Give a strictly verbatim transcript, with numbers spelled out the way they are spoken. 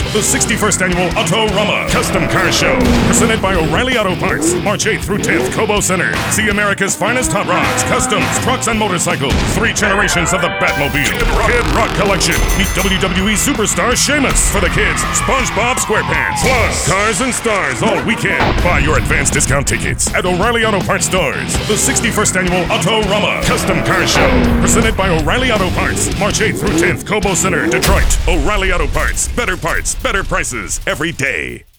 the sixty-first Annual Autorama Custom Car Show, presented by O'Reilly Auto Parts, March eighth through tenth, Cobo Center. See America's finest hot rods, customs, trucks, and motorcycles. Three generations of the Batmobile. Kid Rock, Kid Rock Collection. Meet W W E superstar Sheamus. For the kids, SpongeBob SquarePants. Plus, cars and stars all weekend. Buy your advanced discount tickets at O'Reilly Auto Parts stores. The sixty-first Annual Autorama Custom Car Show, presented by O'Reilly Auto Parts, March eighth through tenth, Cobo Center, Detroit. O'Reilly Auto Parts. Better parts, better prices every day.